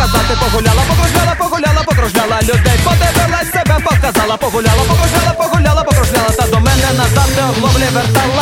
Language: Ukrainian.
показати. Погуляла, покружляла, погуляла, покружляла, людей подивилась, себе показала. Погуляла, покружляла, погуляла, покружляла, та до мене назад не оглоблі вертала.